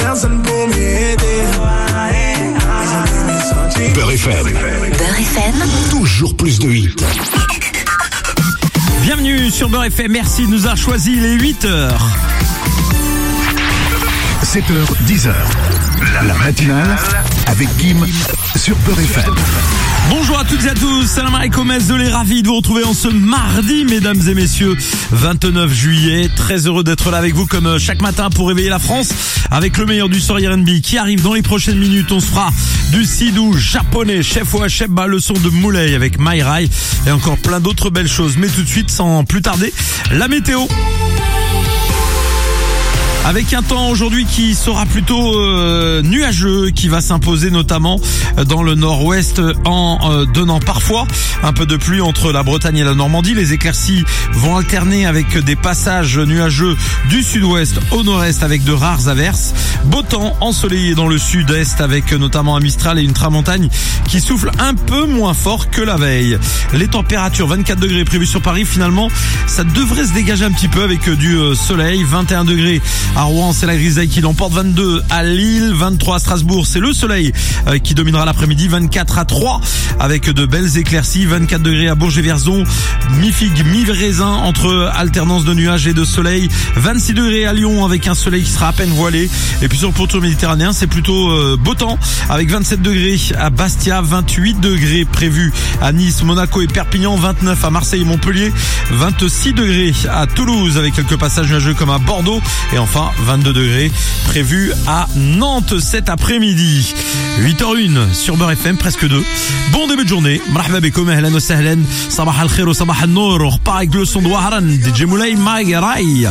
Beurre FM. Toujours plus de hits. Bienvenue sur Beurre FM, merci de nous avoir choisi les 8h. 7h, 10h. La matinale avec Kim sur Beurre FM. Bonjour à toutes et à tous, salam alaikum, désolé, ravi de vous retrouver en ce mardi, mesdames et messieurs, 29 juillet. Très heureux d'être là avec vous comme chaque matin pour réveiller la France avec le meilleur du soirée R&B qui arrive dans les prochaines minutes. On se fera du sidou japonais, chef ou Sheba, le son de Moulay avec My Rai et encore plein d'autres belles choses. Mais tout de suite, sans plus tarder, la météo. Avec un temps aujourd'hui qui sera plutôt nuageux, qui va s'imposer notamment dans le nord-ouest en donnant parfois un peu de pluie entre la Bretagne et la Normandie. Les éclaircies vont alterner avec des passages nuageux du sud-ouest au nord-est avec de rares averses. Beau temps ensoleillé dans le sud-est avec notamment un Mistral et une tramontagne qui souffle un peu moins fort que la veille. Les températures 24 degrés prévues sur Paris, finalement ça devrait se dégager un petit peu avec du soleil. 21 degrés à Rouen, c'est la grisaille qui l'emporte. 22 à Lille, 23 à Strasbourg, c'est le soleil qui dominera l'après-midi. 24 à Troyes avec de belles éclaircies. 24 degrés à Bourges-et-Vierzon, mi-figue, mi-raisin entre alternance de nuages et de soleil. 26 degrés à Lyon avec un soleil qui sera à peine voilé. Et puis sur le pourtour méditerranéen, c'est plutôt beau temps avec 27 degrés à Bastia, 28 degrés prévus à Nice, Monaco et Perpignan, 29 à Marseille et Montpellier, 26 degrés à Toulouse avec quelques passages nuageux comme à Bordeaux et enfin 22 degrés prévus à Nantes cet après-midi. 8h01 sur Beurre FM, presque 2. Bon début de journée. Marhaba bekoum, ahlan wa sahlan. Sabah al-khair wa sabah al-nour. On repart avec le son de Waharan, DJ Moulay, My Rai.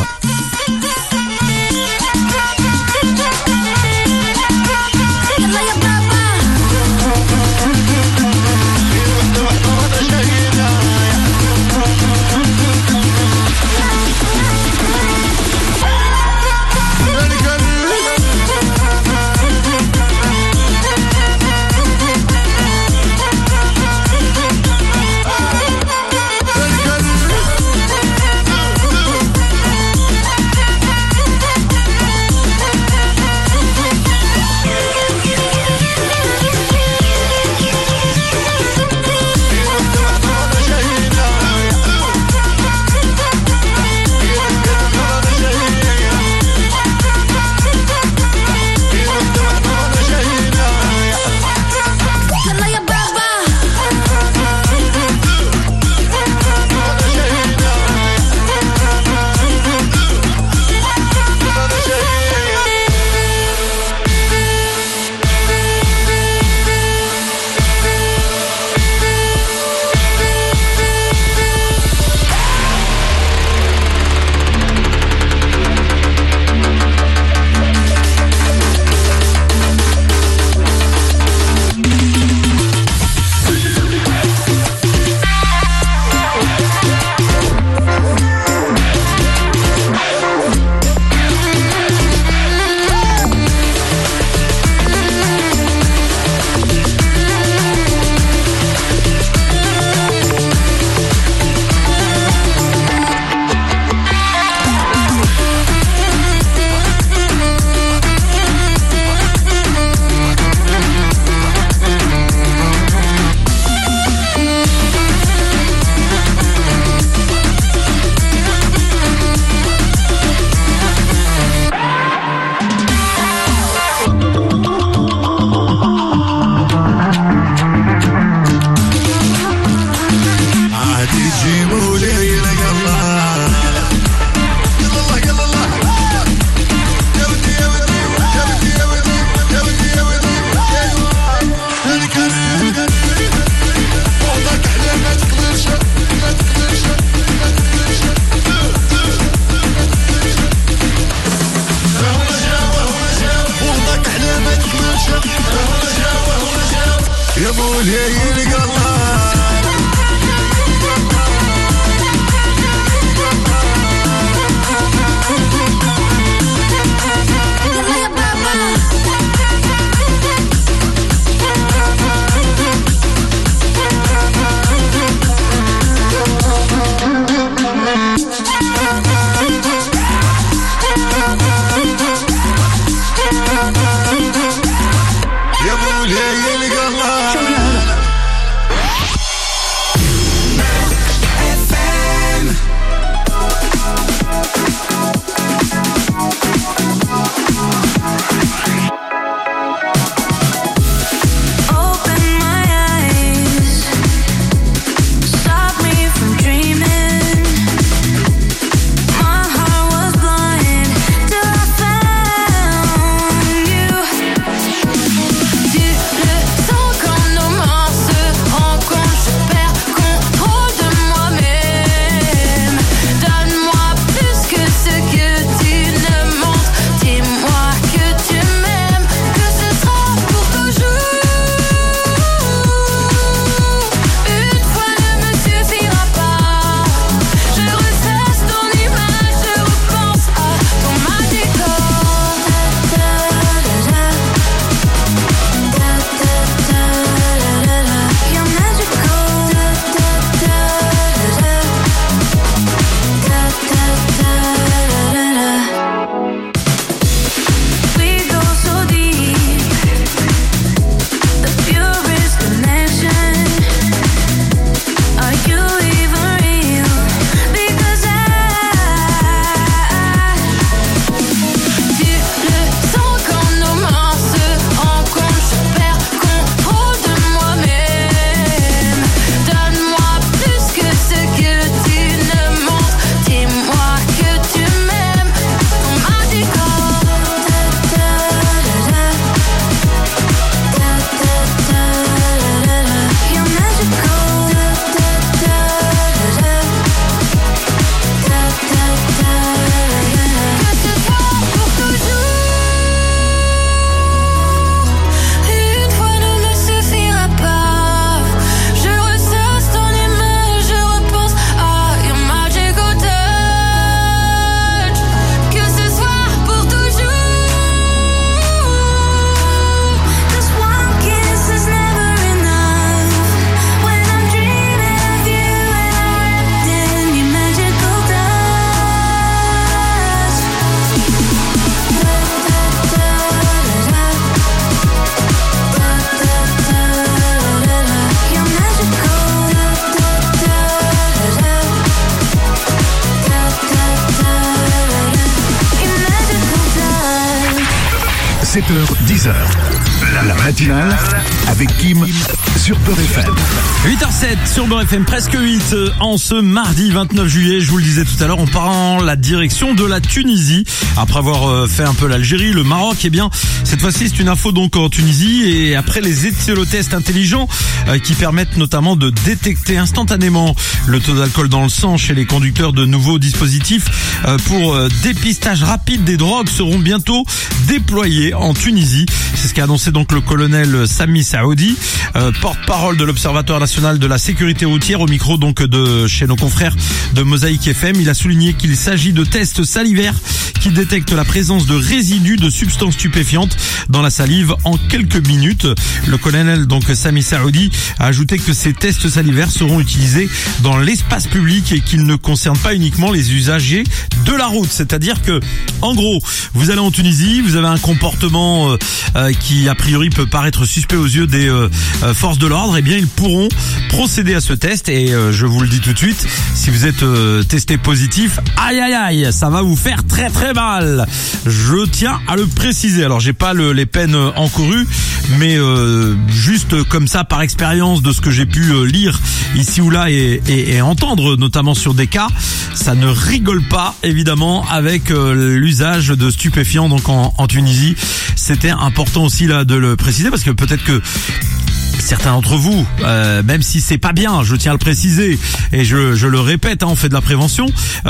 7h, 10h. La matinale avec Kim sur Beurre FM. 8h07 sur Beurre FM, presque 8 en ce mardi 29 juillet. Je vous le disais tout à l'heure, on part en la direction de la Tunisie. Après avoir fait un peu l'Algérie, le Maroc, eh bien, cette fois-ci, c'est une info donc en Tunisie. Et après les éthylotests intelligents qui permettent notamment de détecter instantanément le taux d'alcool dans le sang chez les conducteurs, de nouveaux dispositifs pour dépistage rapide des drogues seront bientôt déployés en Tunisie. C'est ce qu'a annoncé donc le colonel Sami Saoudi, porte-parole de l'Observatoire national de la sécurité routière, au micro donc de chez nos confrères de Mosaïque FM. Il a souligné qu'il s'agit de tests salivaires qui détectent la présence de résidus de substances stupéfiantes dans la salive en quelques minutes. Le colonel donc Sami Saoudi a ajouté que ces tests salivaires seront utilisés dans l'espace public et qu'ils ne concernent pas uniquement les usagers de la route. C'est-à-dire que, en gros, vous allez en Tunisie, vous avez un comportement qui a priori peut paraître suspect aux yeux des forces de l'ordre, eh bien ils pourront procéder à ce test et je vous le dis tout de suite, si vous êtes testé positif, aïe aïe aïe, ça va vous faire très très mal. Je tiens à le préciser. Alors j'ai pas les peines encourues, mais juste comme ça par expérience de ce que j'ai pu lire ici ou là et entendre notamment sur des cas, ça ne rigole pas évidemment avec l'usage de stupéfiants donc en Tunisie. C'était important aussi là de le préciser parce que peut-être que certains d'entre vous, même si c'est pas bien, je tiens à le préciser et je le répète, on fait de la prévention,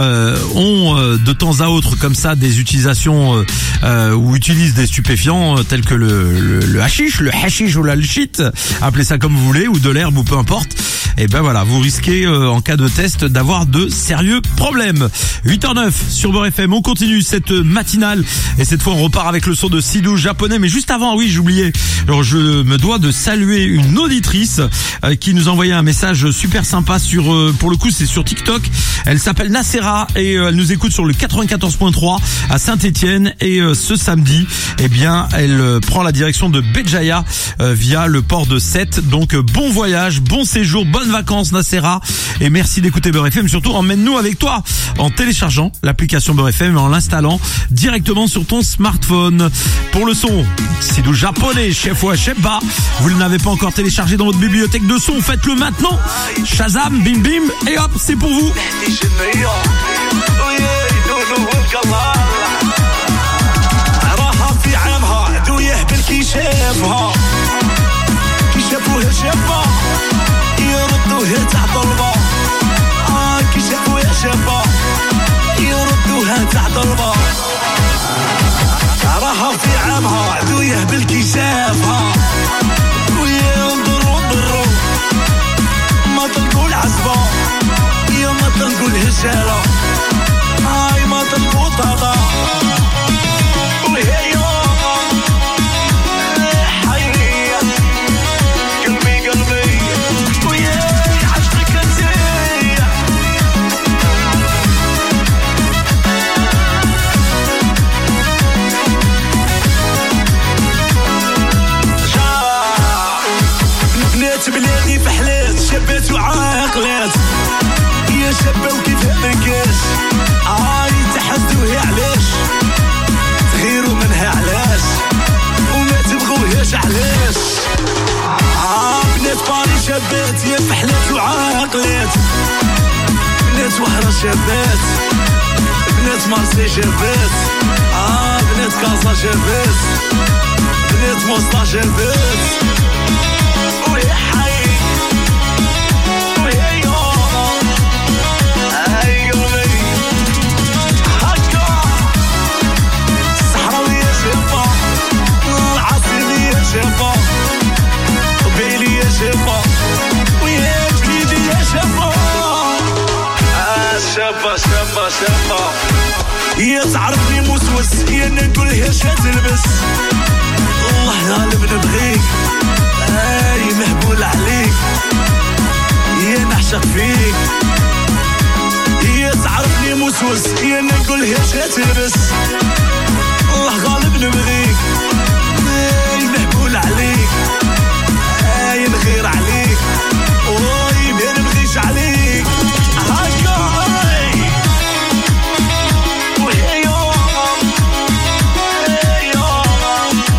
ont de temps à autre comme ça des utilisations ou utilisent des stupéfiants tels que le hashish ou la shit, appelez ça comme vous voulez, ou de l'herbe ou peu importe. Et ben voilà, vous risquez en cas de test d'avoir de sérieux problèmes. 8h09 sur Beurre FM, on continue cette matinale et cette fois on repart avec le son de Sidou japonais. Mais juste avant, oui j'oubliais, alors je me dois de saluer une auditrice qui nous a envoyé un message super sympa sur, pour le coup c'est sur TikTok. Elle s'appelle Nacera et elle nous écoute sur le 94.3 à Saint-Étienne et ce samedi, eh bien elle prend la direction de Béjaïa via le port de Sète. Donc bon voyage, bon séjour, bonnes vacances Nacera et merci d'écouter Beurre FM. Surtout emmène-nous avec toi en téléchargeant l'application Beurre FM et en l'installant directement sur ton smartphone. Pour le son, c'est du japonais, chef ou chefba. Vous ne l'avez pas encore téléchargé dans votre bibliothèque de son, faites-le maintenant. Shazam, bim bim, et hop, c'est pour vous. راها في عامها عدويه بالكشافها وينضروا ما تلقوا العزبه يا ما تلقوا الهشاله هاي ما تلقوا طاطا وهي حي قلبي ويا عشقك نسيح بلادي فحلات شبات وعاقلات يا شابة وكيف منكاش تحسدوها علاش تغيروا منها علاش وما تبغوهاش علاش بنات باري شابات يا فحلات وعاقلات بنات وهرة شابات بنات مارسي شابات بنات كازا شابات بنات موسطا شابات ويا حي ويا يوم هاي قلبي هكا الصحراوية شابة العاصمية شابة قبيلية شابة ويا جليدية شابة شابة هي تعرفني موسوس هي نقولها شا تلبس الله غالب نبغيك هاي مهبول عليك هي نعشق فيك هي تعرفني موسوس هي نقولها شا تلبس الله غالب نبغيك هاي مهبول عليك هاي نغير عليك وي ما نبغيش عليك هكا وهي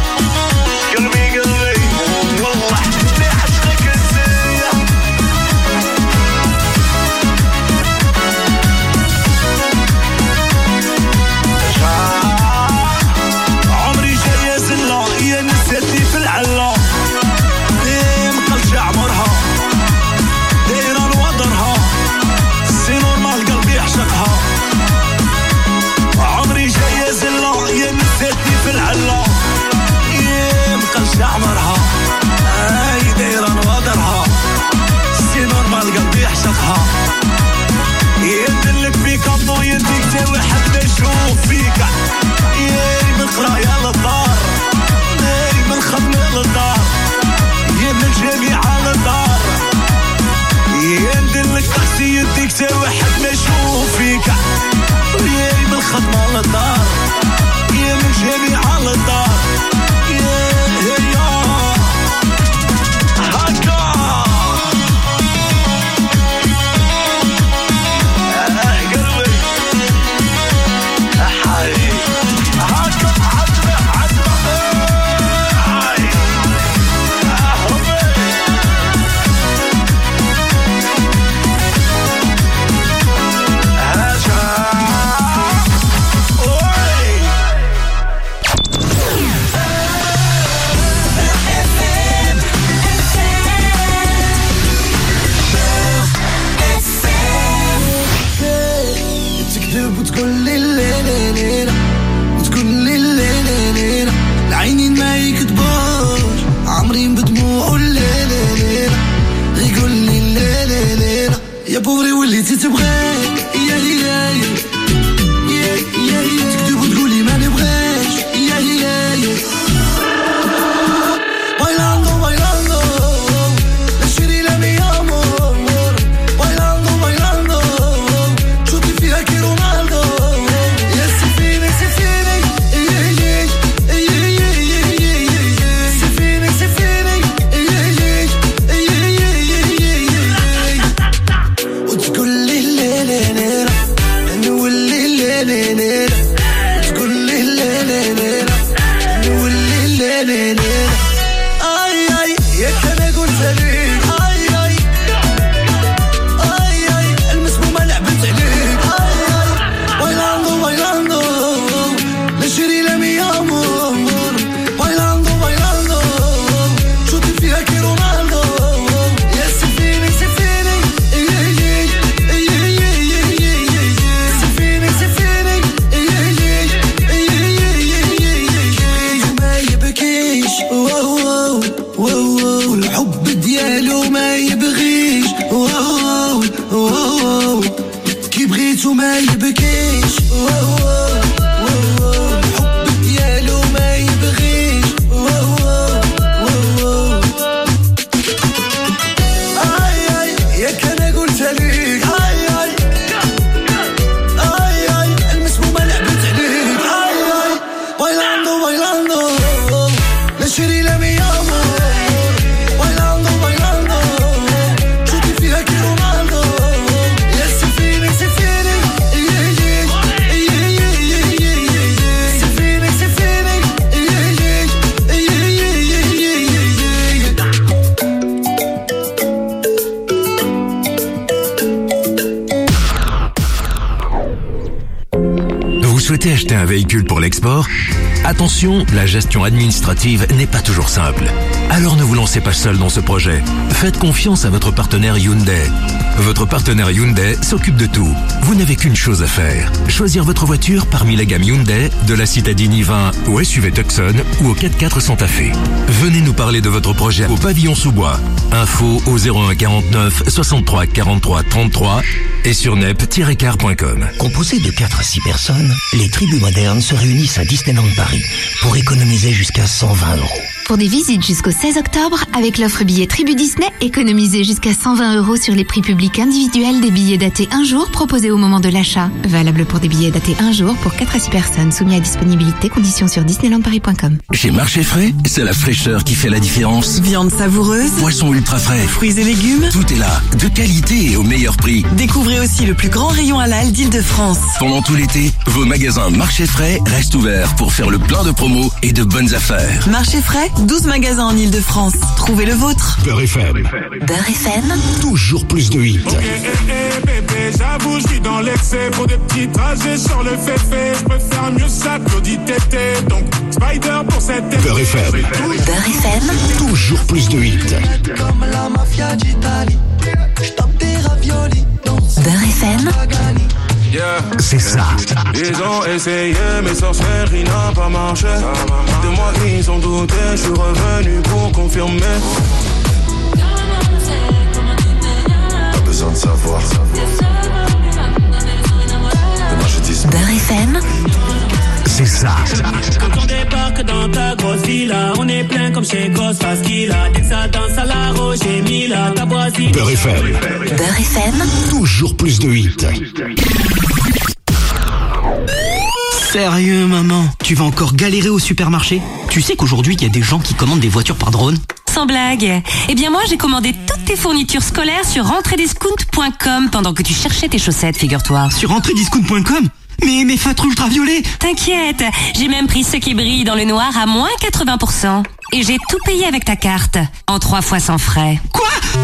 Decirle mi amor, bailando, bailando, yo te fui aquí robando, y ese feeling, ese feeling, ese feeling, ese feeling, Vous souhaitez acheter un véhicule pour l'export ? Attention, la gestion administrative n'est pas toujours simple. Alors ne vous lancez pas seul dans ce projet. Faites confiance à votre partenaire Hyundai. Votre partenaire Hyundai s'occupe de tout. Vous n'avez qu'une chose à faire. Choisir votre voiture parmi la gamme Hyundai, de la citadine i20 au SUV Tucson ou au 4x4 Santa Fe. Venez nous parler de votre projet au pavillon sous-bois. Info au 01 49 63 43 33 et sur nep-car.com. Composé de 4 à 6 personnes, les tribus modernes se réunissent à Disneyland Paris pour économiser jusqu'à 120 €. Pour des visites jusqu'au 16 octobre, avec l'offre billet Tribu Disney, économisez jusqu'à 120 € sur les prix publics individuels des billets datés 1 jour proposés au moment de l'achat. Valable pour des billets datés 1 jour pour 4 à 6 personnes, soumis à disponibilité, conditions sur disneylandparis.com. Chez Marché Frais, c'est la fraîcheur qui fait la différence. Viande savoureuse, Poisson ultra frais, fruits et légumes, tout est là, de qualité et au meilleur prix. découvrez aussi le plus grand rayon halal d'Île-de-France. Pendant tout l'été, vos magasins Marché Frais restent ouverts pour faire le plein de promos et de bonnes affaires. Marché frais, 12 magasins en Île-de-France. Trouvez le vôtre. Beurre FM, Beurre FM, Toujours plus de hits. bébé, j'avoue, je suis dans l'excès. Pour des petits trajets sur le féfé, je préfère mieux ça que l'audit tété. Donc, Spider pour cette Beurre FM, Beurre FM, Toujours plus de hits. comme la mafia d'Italie. Je tape des raviolis dans Beurre FM, C'est ça. Ils ont essayé, mais sorcellerie n'a pas marché. De moi, ils ont douté, je suis revenu pour confirmer. Pas besoin de savoir. Demain, je dis Beurre FM, C'est ça. Quand on débarque dans ta grosse villa, on est plein comme chez Ghostface Killa. Dès que ça danse à la roche, j'ai mis la taboisie. Beurre FM, Beurre FM, Toujours plus de hits. Sérieux, maman? Tu vas encore galérer au supermarché? Tu sais qu'aujourd'hui, il y a des gens qui commandent des voitures par drone? Sans blague. Eh bien moi, j'ai commandé toutes tes fournitures scolaires sur rentrediscount.com pendant que tu cherchais tes chaussettes, figure-toi. Sur rentrediscount.com? Mais mes feutres ultraviolets! T'inquiète, j'ai même pris ceux qui brillent dans le noir à moins 80%. Et j'ai tout payé avec ta carte, en 3 fois sans frais. Quoi?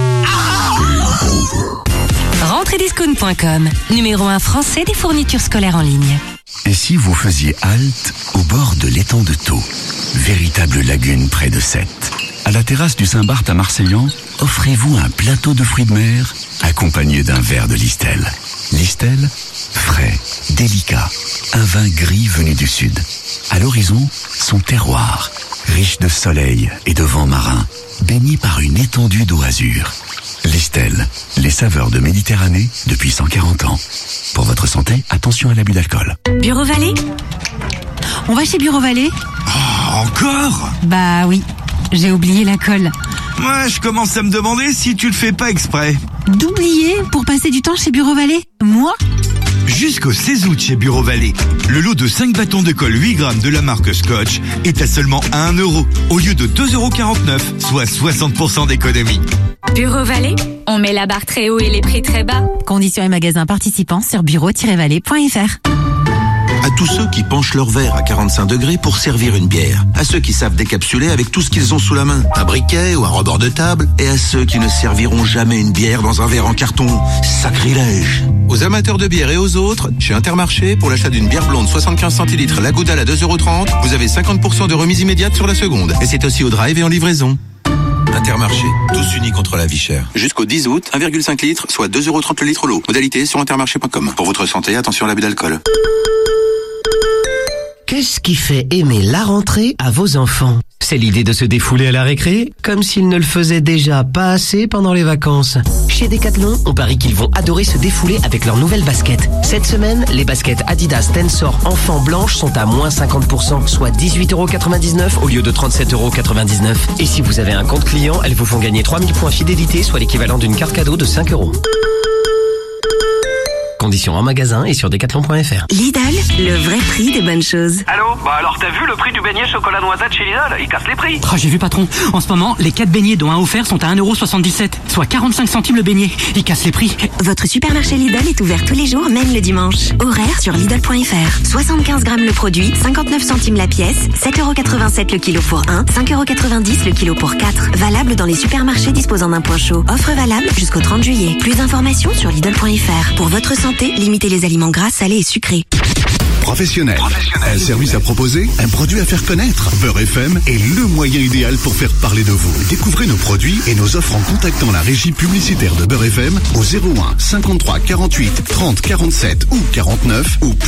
Rentrediscount.com, numéro 1 français des fournitures scolaires en ligne. Et si vous faisiez halte au bord de l'étang de Thau, véritable lagune près de Sète? À la terrasse du Saint-Barth à Marseillan, offrez-vous un plateau de fruits de mer accompagné d'un verre de Listel. Listel, frais, délicat, un vin gris venu du sud. À l'horizon, son terroir, riche de soleil et de vent marin, baigné par une étendue d'eau azur. Listel, les saveurs de Méditerranée depuis 140 ans. Pour votre santé, attention à l'abus d'alcool. Bureau Vallée? On va chez Bureau Vallée? Encore? Bah oui, j'ai oublié la colle. Moi, je commence à me demander si tu le fais pas exprès. D'oublier pour passer du temps chez Bureau Vallée? Moi? Jusqu'au 16 août chez Bureau Vallée, le lot de 5 bâtons de colle 8 grammes de la marque Scotch est à seulement 1 € au lieu de 2,49 €, soit 60% d'économie. Bureau Vallée? On met la barre très haut et les prix très bas. Conditions et magasins participants sur bureau-vallée.fr. À tous ceux qui penchent leur verre à 45 degrés pour servir une bière. À ceux qui savent décapsuler avec tout ce qu'ils ont sous la main. Un briquet ou un rebord de table. Et à ceux qui ne serviront jamais une bière dans un verre en carton. Sacrilège. Aux amateurs de bière et aux autres, chez Intermarché, pour l'achat d'une bière blonde 75 centilitres, la Goudal à 2,30 €, vous avez 50% de remise immédiate sur la seconde. Et c'est aussi au drive et en livraison. Intermarché, tous unis contre la vie chère. Jusqu'au 10 août, 1,5 litre, soit 2,30 € le litre l'eau. Modalité sur intermarché.com. Pour votre santé, attention à l'abus d'alcool. Qu'est-ce qui fait aimer la rentrée à vos enfants? C'est l'idée de se défouler à la récré, comme s'ils ne le faisaient déjà pas assez pendant les vacances. Chez Decathlon, on parie qu'ils vont adorer se défouler avec leurs nouvelles baskets. Cette semaine, les baskets Adidas Tensor enfants blanches sont à moins 50%, soit 18,99 € au lieu de 37,99 €. Et si vous avez un compte client, elles vous font gagner 3000 points fidélité, soit l'équivalent d'une carte cadeau de 5 €. Conditions en magasin et sur decathlon.fr. Lidl, le vrai prix des bonnes choses. Allô? Bah alors t'as vu le prix du beignet chocolat noisette chez Lidl? Il casse les prix. Oh, j'ai vu patron. En ce moment, les 4 beignets dont un offert sont à 1,77€, soit 45 centimes le beignet. Il casse les prix. Votre supermarché Lidl est ouvert tous les jours, même le dimanche. Horaire sur Lidl.fr. 75 grammes le produit, 59 centimes la pièce, 7,87€ le kilo pour 1, 5,90€ le kilo pour 4. Valable dans les supermarchés disposant d'un point chaud. Offre valable jusqu'au 30 juillet. Plus d'informations sur Lidl.fr. Pour votre santé, limitez les aliments gras, salés et sucrés. Professionnel. Un service à proposer, un produit à faire connaître. Beurre FM est le moyen idéal pour faire parler de vous. Découvrez nos produits et nos offres en contactant la régie publicitaire de Beurre FM au 01 53 48 30 47 ou 49 ou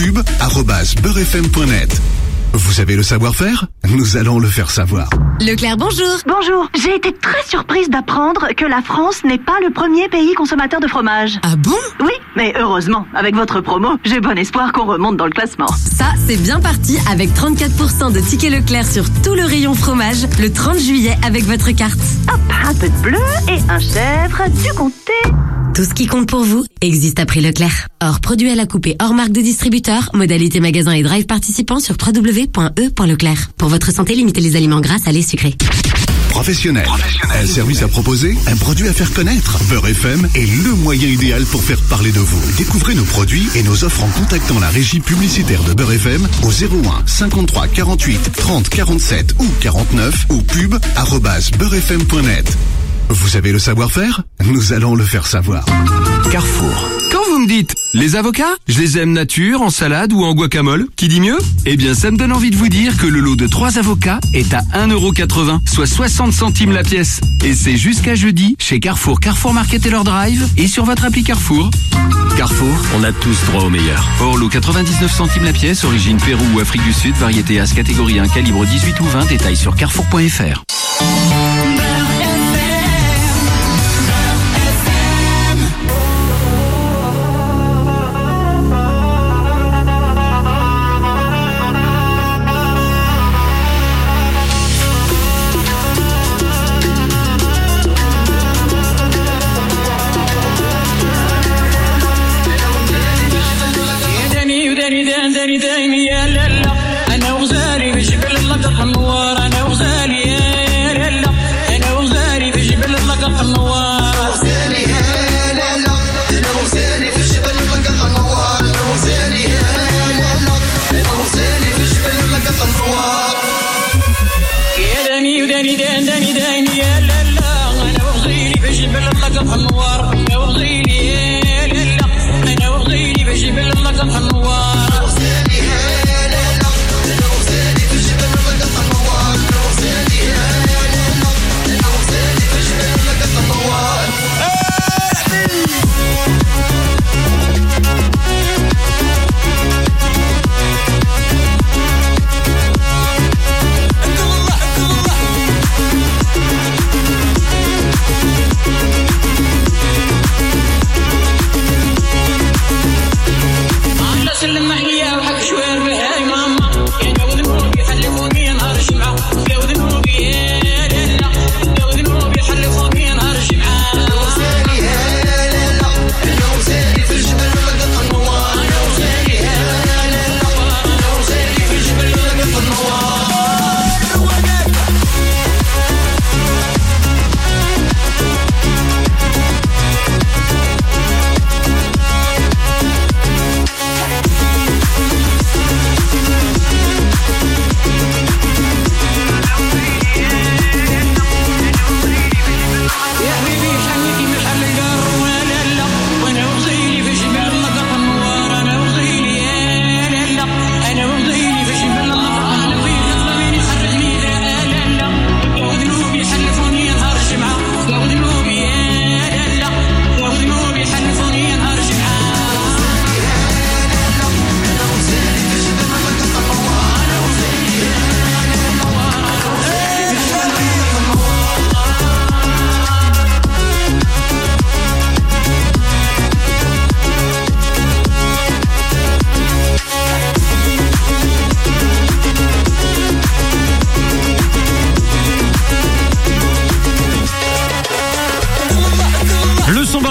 pub@beurrefm.net. Vous avez le savoir-faire? Nous allons le faire savoir. Leclerc, bonjour. Bonjour. J'ai été très surprise d'apprendre que la France n'est pas le premier pays consommateur de fromage. Ah bon? Oui, mais heureusement, avec votre promo, j'ai bon espoir qu'on remonte dans le classement. Ça, c'est bien parti avec 34% de tickets Leclerc sur tout le rayon fromage le 30 juillet avec votre carte. Hop, un peu de bleu et un chèvre, du comté. Tout ce qui compte pour vous existe à prix Leclerc. Hors produit à la coupe et hors marque de distributeur, modalité magasin et drive participants sur www.e.leclerc. Pour votre santé, limitez les aliments gras, salés, sucrés. Professionnel. Un service à proposer, un produit à faire connaître. Beurre FM est le moyen idéal pour faire parler de vous. Découvrez nos produits et nos offres en contactant la régie publicitaire de Beurre FM au 01 53 48 30 47 ou 49 ou pub@beurrefm.net. Vous avez le savoir-faire? Nous allons le faire savoir. Carrefour. Quand vous me dites, les avocats, je les aime nature, en salade ou en guacamole, qui dit mieux? Eh bien, ça me donne envie de vous dire que le lot de 3 avocats est à 1,80€, soit 60 centimes la pièce. Et c'est jusqu'à jeudi, chez Carrefour, Carrefour Market et leur drive, et sur votre appli Carrefour. Carrefour, on a tous droit au meilleur. Hors lot 99 centimes la pièce, origine Pérou ou Afrique du Sud, variété As, catégorie 1, calibre 18 ou 20, détails sur carrefour.fr.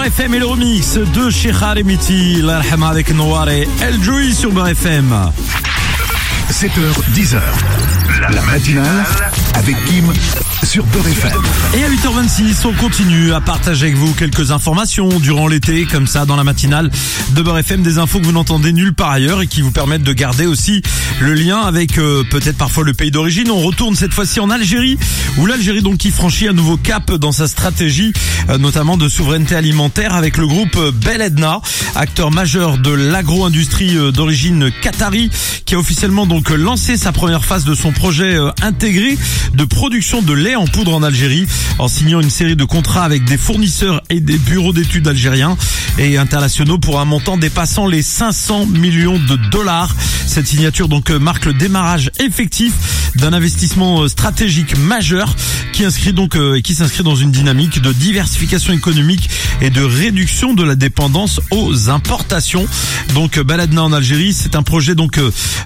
FM et le remix de Sheikha Remiti, l'Arhama avec Noir et El Joui sur Beurre FM. 7h, 10h. La matinale avec Kim sur Beurre FM. Et à 8h26, on continue à partager avec vous quelques informations durant l'été, comme ça, dans la matinale de Beurre FM, des infos que vous n'entendez nulle part ailleurs et qui vous permettent de garder aussi le lien avec peut-être parfois le pays d'origine. On retourne cette fois-ci en Algérie, où l'Algérie donc qui franchit un nouveau cap dans sa stratégie, notamment de souveraineté alimentaire, avec le groupe Bel Edna, acteur majeur de l'agro-industrie d'origine qatari, qui a officiellement donc lancé sa première phase de son projet intégré de production de lait en poudre en Algérie, en signant une série de contrats avec des fournisseurs et des bureaux d'études algériens et internationaux pour un montant dépassant les 500 millions de dollars. Cette signature donc marque le démarrage effectif d'un investissement stratégique majeur qui s'inscrit dans une dynamique de diversification économique et de réduction de la dépendance aux importations. Donc Bel Edna en Algérie, c'est un projet donc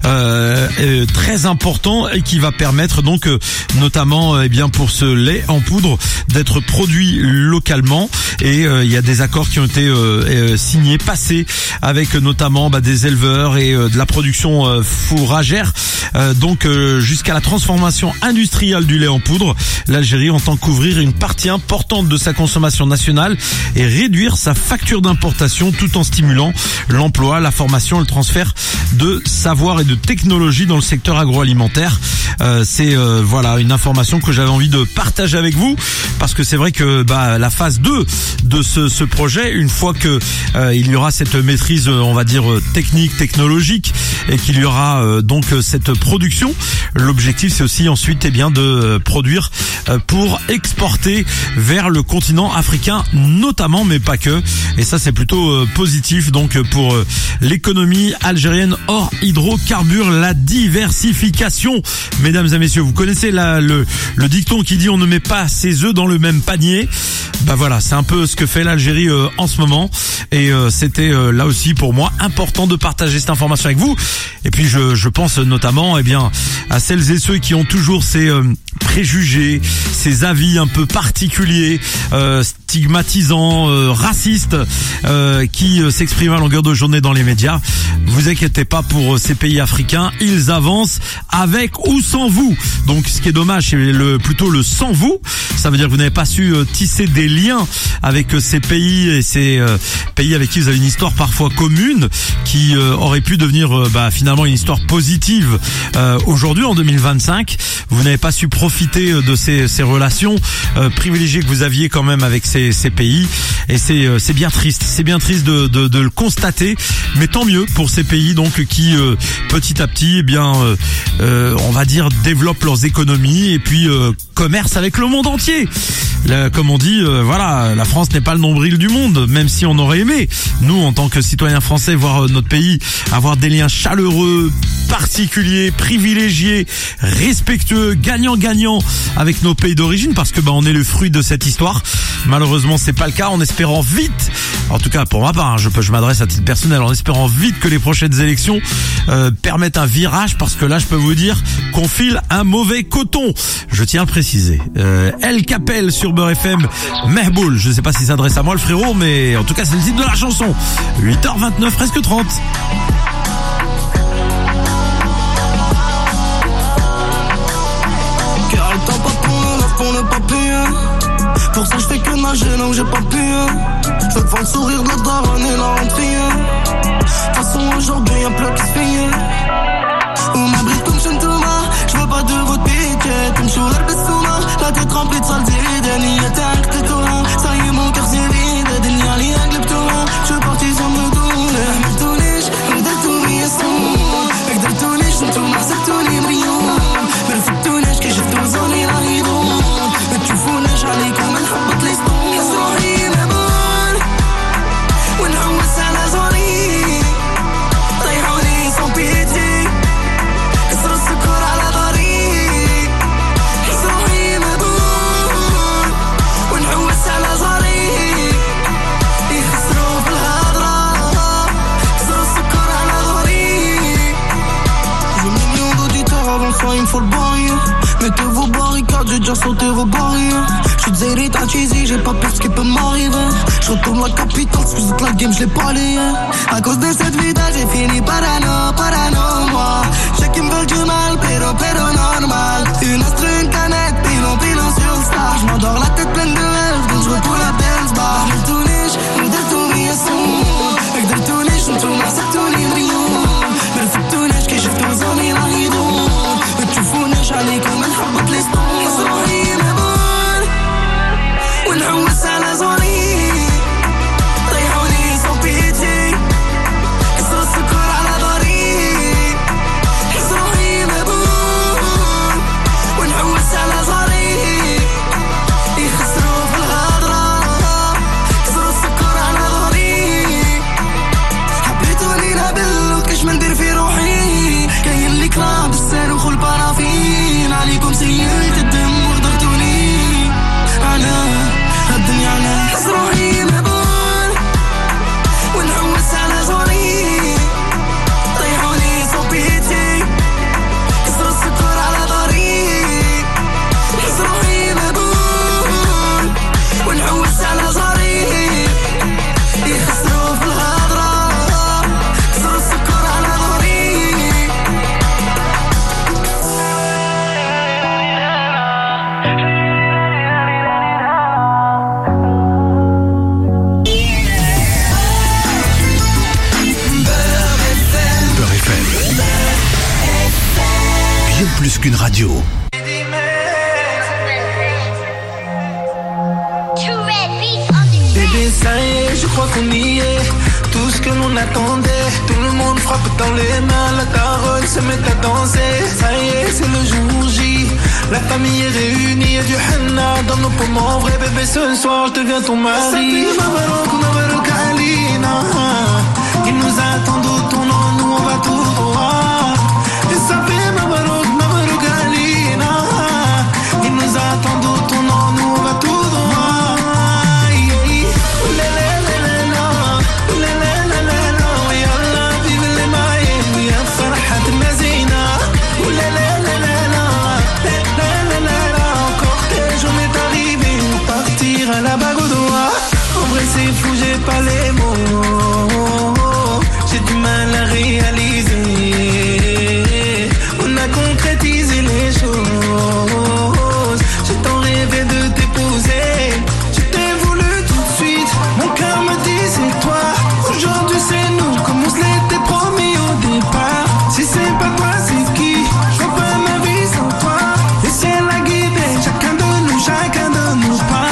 très important et qui va permettre donc notamment pour ce lait en poudre d'être produit localement, et il y a des accords qui ont été signés, passés avec notamment des éleveurs et de la production fourragère, donc jusqu'à la transformation industrielle du lait en poudre. L'Algérie entend couvrir une partie importante de sa consommation nationale et réduire sa facture d'importation tout en stimulant l'emploi, la formation, le transfert de savoir et de technologie dans le secteur agroalimentaire. C'est voilà une information que j'avais envie de partager avec vous, parce que c'est vrai que la phase 2 de ce projet, une fois que il y aura cette maîtrise, on va dire technique, technologique, et qu'il y aura donc cette production, l'objectif c'est aussi ensuite de produire pour exporter vers le continent africain notamment, mais pas que, et ça c'est plutôt positif donc pour l'économie algérienne hors hydrocarbures, la diversification. Mesdames et messieurs, vous connaissez le dicton qui dit on ne met pas ses œufs dans le même panier. Voilà, c'est un peu ce que fait l'Algérie en ce moment, et c'était là aussi pour moi important de partager cette information avec vous. Et puis je pense notamment à celles et ceux qui ont toujours ces préjugés, ces avis un peu particuliers, stigmatisants, racistes, qui s'expriment à longueur de journée dans les médias. Vous inquiétez pas pour ces pays africains, ils avancent avec ou sans vous. Donc ce qui est dommage, c'est plutôt le sans vous. Ça veut dire que vous n'avez pas su tisser des liens avec ces pays, et ces pays avec qui vous avez une histoire parfois commune, qui aurait pu devenir finalement une histoire positive aujourd'hui en 2025. Vous n'avez pas su profiter de ces relations privilégiées que vous aviez quand même avec ces pays, et c'est bien triste. C'est bien triste de le constater, mais tant mieux pour ces pays donc qui petit à petit on va dire développent leurs économies et puis commercent avec le monde entier. Comme on dit, la France n'est pas le nombril du monde, même si on aurait aimé, nous en tant que citoyens français, voir notre pays avoir des liens chaleureux, particuliers, privilégiés, respectueux, gagnant-gagnant avec nos pays d'origine, parce que on est le fruit de cette histoire. Malheureusement c'est pas le cas, en espérant vite, en tout cas pour ma part, je m'adresse à titre personnel, en espérant vite que les prochaines élections permettent un virage, parce que là je peux vous dire qu'on file un mauvais coton, je tiens à le préciser. El Capel sur Beurre FM, Mehboul, je sais pas s'il s'adresse à moi le frérot, mais en tout cas c'est le titre de la chanson. 8h29, presque 30. Car le temps pas pour ne pas payer. Pour ça je fais que nager, non j'ai pas pu. Je veux voir le sourire de la daronne et la rentrée. De toute façon aujourd'hui y'a plus qui se fait. On m'abrite comme Chantoma, je veux pas de votre piquette. Comme Choula Bessouma, la tête remplie de saleté. Dani attaque de toi, ça y est mon cœur c'est vide. Dani Ali Agleptoma, je suis parti sans me donner. Ahmed Toulish, Agdal Touni Esson. Agdal Toulish, Chantoma, c'est Touni Brion. Mais le foot Toulish, que j'ai tous en les raïdons. Mais tu fous les jalés comme un habat les stones. Yasrohi Mehboul, ونحوس على زوري. طيحوني sans pitié. 4, j'ai déjà sauté vos barrières. J'suis Zéry, t'as cheesy, j'ai pas peur ce qui peut m'arriver. J'retourne la capitale, si vous êtes la game, j'l'ai pas lié. À cause de cette vida, j'ai fini parano, moi. J'sais qu'ils me veulent du mal, pero normal. Une astre, une canette, pilon sur le star. J'm'endors la tête pleine de rêves, donc j'roule pour la Benz bar. نقدر توني يسون نقدر توني شنتوما سقتوني مليون ما نسبتوناش كي شفتو زوني راه يدون ما تشوفوناش عليكم نحبط لي سطون كس روحي مبون ونحوس على زوني طيحوني سون بيتي كسروا السكر على ضهري كس روحي مبون ونحوس على زوني يخسروا في الغدرة ما ندير في روحي كاين اللي كلاب الصاروخ والبارافين عليكم سيلت الدم وغدرتوني على هالدنيا على كس روحي مهبول ونحوس على زوري طيحوني صوبيتي كسروا السكر على ضهري كس روحي مهبول ونحوس على زوري يخسروا في الغدرة Plus qu'une radio. Bébé, ça y est, je crois qu'on y est. Tout ce que l'on attendait, tout le monde frappe dans les mains, la daronne se met à danser. Ça y est, c'est le jour J. La famille est réunie, y'a du henna dans nos poumons. Vrai bébé, ce soir, je deviens ton mari. Mabarouk, Alina. Ils nous attendent au tournant, nous on va tout droit. Et ça fait Mabarouk, Alina. Ils nous attendent au tournant, nous on va tout droit. À la bague au doigt. En vrai c'est fou, j'ai pas les mots. J'ai du mal à réaliser. On a concrétisé les choses. J'ai tant rêvé de t'épouser. Je t'ai voulu tout de suite. Mon cœur me dit c'est toi. Aujourd'hui c'est nous, comme on se l'était promis au départ. Si c'est pas toi c'est qui? Je vois pas ma vie sans toi. Laissez-la guider, chacun de nous pas.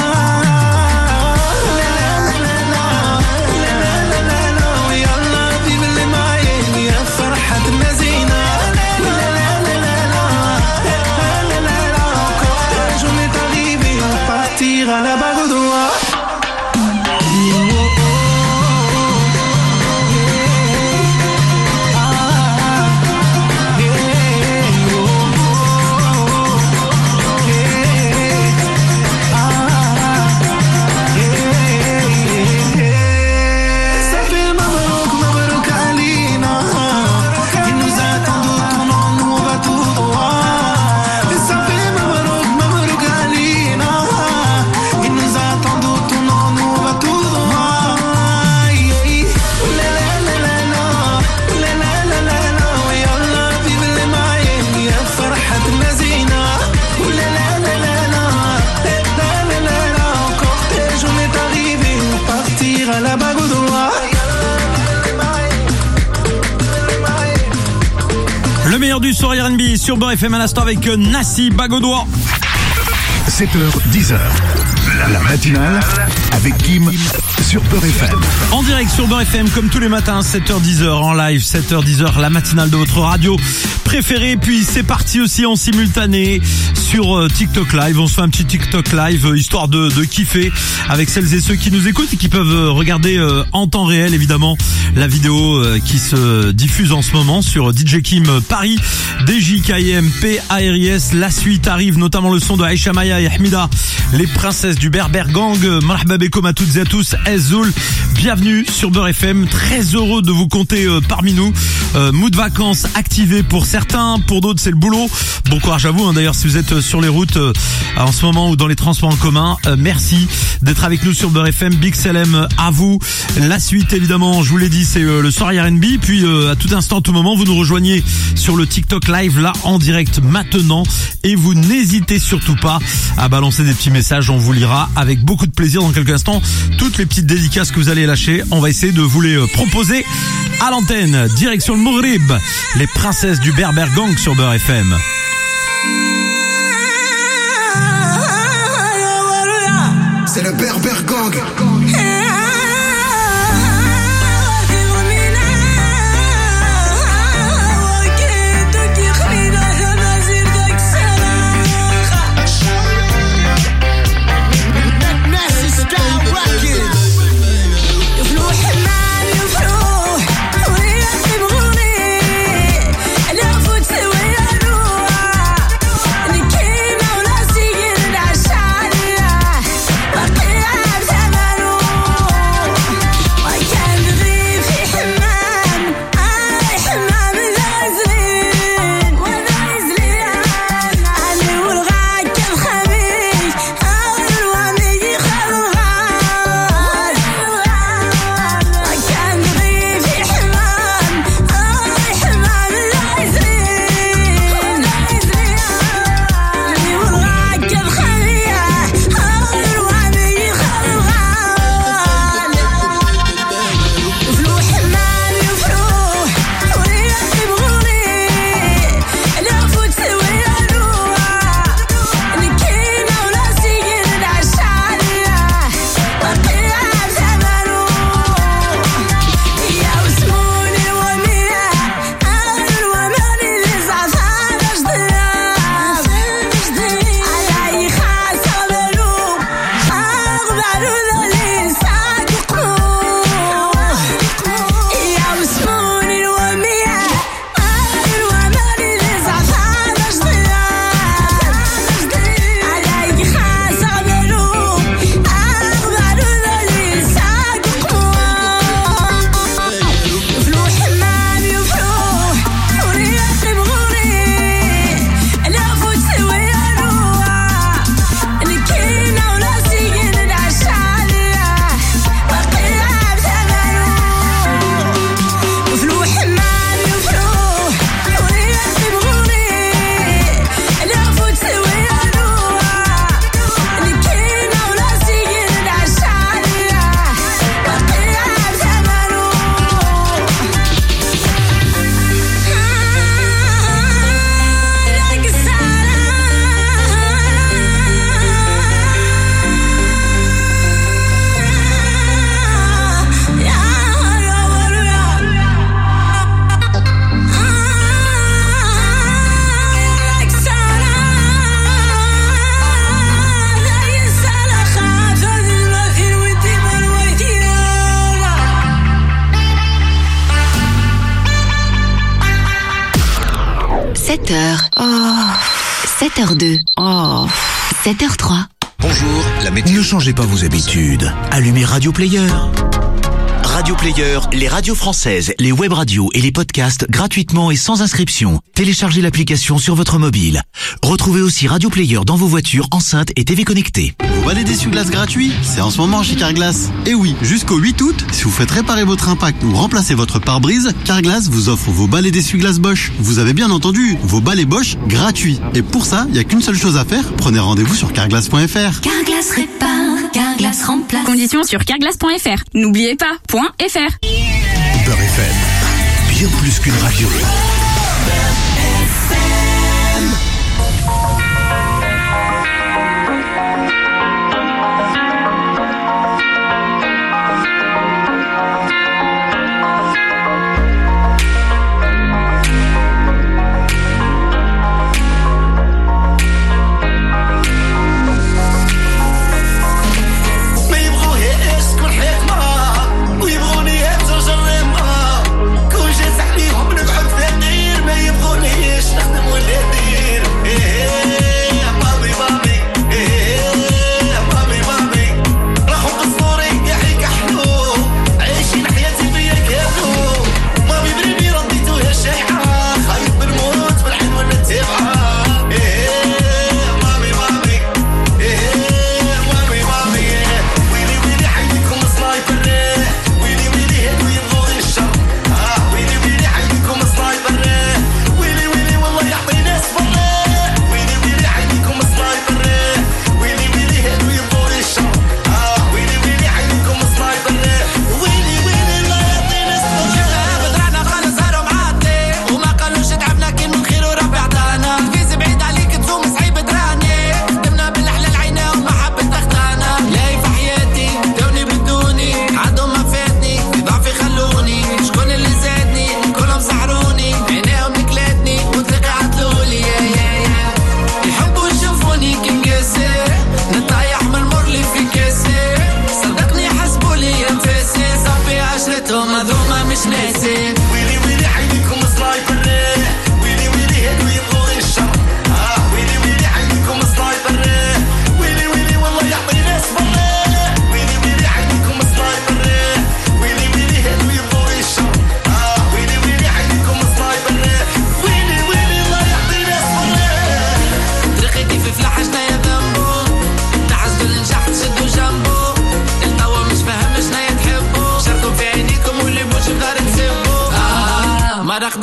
À la bague au doigt. Le meilleur du soir R&B sur Beurre FM à l'instant avec Nassi Bagodois. 7h, 10h. La matinale avec Kim sur Beurre FM. En direct sur Beurre FM comme tous les matins, 7h, 10h en live, 7h, 10h, la matinale de votre radio préférée. Puis c'est parti aussi en simultané sur TikTok Live. On se fait un petit TikTok Live histoire de kiffer avec celles et ceux qui nous écoutent et qui peuvent regarder en temps réel évidemment la vidéo qui se diffuse en ce moment sur DJ Kim Paris, DJKM, PARIS. La suite arrive, notamment le son de Aïcha Maya et Ahmida, les princesses du Berber Gang. Marhaba bekoum à toutes et à tous. Ezoul, bienvenue sur Beurre FM. Très heureux de vous compter parmi nous. Mood vacances activé pour certains, pour d'autres c'est le boulot. Bon courage à vous, d'ailleurs si vous êtes sur les routes en ce moment ou dans les transports en commun, merci d'être avec nous sur Beurre FM. Big Salam à vous. La suite évidemment, je vous l'ai dit, c'est le soir R&B. Puis à tout instant, à tout moment, vous nous rejoignez sur le TikTok live là en direct maintenant. Et vous n'hésitez surtout pas à balancer des petits messages, on vous lira avec beaucoup de plaisir dans quelques instants. Toutes les petites dédicaces que vous allez lâcher, on va essayer de vous les proposer à l'antenne. Direction le Maghreb, les princesses du Berber Gang sur Beurre FM. C'est le Berber Gang. Oh, 7h02. Oh, 7h03. Bonjour, la météo. Ne changez pas vos habitudes. Allumez Radio Player. Radio Player, les radios françaises, les web radios et les podcasts gratuitement et sans inscription. Téléchargez l'application sur votre mobile. Retrouvez aussi Radio Player dans vos voitures, enceintes et TV connectées. Vous balais d'essuie-glace gratuit, c'est en ce moment chez Carglass. Et oui, jusqu'au 8 août, si vous faites réparer votre impact ou remplacer votre pare-brise, Carglass vous offre vos balais d'essuie-glace Bosch. Vous avez bien entendu, vos balais Bosch gratuits. Et pour ça, il n'y a qu'une seule chose à faire, prenez rendez-vous sur carglass.fr. Carglass répare, Carglass remplace. Conditions sur carglass.fr. N'oubliez pas, .fr. Beurre FM, bien plus qu'une radio. ويبغوني هاتو جرمها كون جات عليهم نقعد ثاني